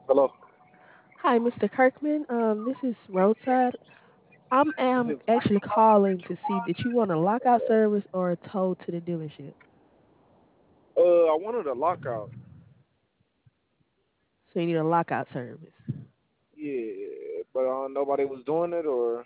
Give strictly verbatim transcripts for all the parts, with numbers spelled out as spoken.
Hello. Hi, mister Kirkman. Um, this is Roadside. I'm am actually calling to see that you want a lockout service or a tow to the dealership. Uh, I wanted a lockout. So you need a lockout service. Yeah, but uh, nobody was doing it, or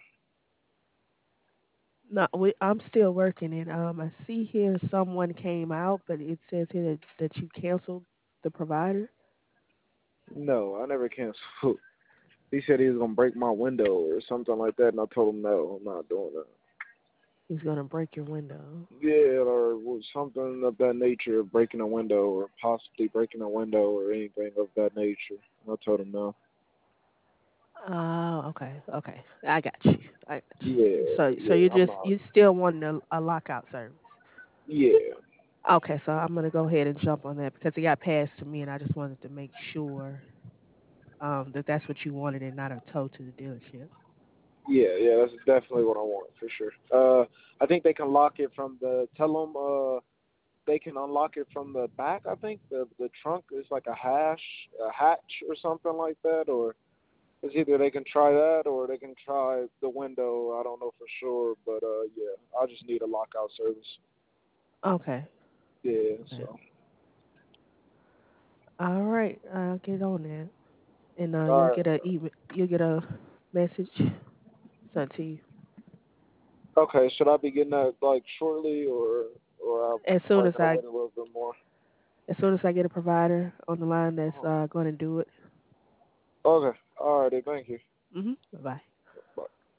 No, we, I'm still working it. Um, I see here someone came out, but it says here that, that you canceled the provider. no, I never canceled. He said he was gonna break my window or something like that, and I told him no, I'm not doing that. He's gonna break your window. Yeah, or was something of that nature, breaking a window, or possibly breaking a window, or anything of that nature. I told him no. Oh, okay, okay. I got you. I got Yeah, you. So, so yeah, you I'm just not. you still want a, a lockout service. Yeah, Okay, so I'm gonna go ahead and jump on that because it got passed to me, and I just wanted to make sure um, that that's what you wanted and not a tow to the dealership. yeah, yeah. That's definitely what I want for sure. Uh, I think they can lock it from the. Tell them. Uh, they can unlock it from the back. I think the the trunk is like a hash, a hatch or something like that, or it's either they can try that or they can try the window. I don't know for sure, but uh, yeah, I just need a lockout service. Okay. Yeah, Okay. so All right. I'll get on that, and uh, all you'll right. get a email. You'll get a message sent to you Okay, should I be getting that like shortly, or or I as soon might as gotta I wait a little bit more? as soon as I get a provider on the line that's Uh-huh. uh, going to do it. Okay, all righty, thank you. Mhm. Bye bye.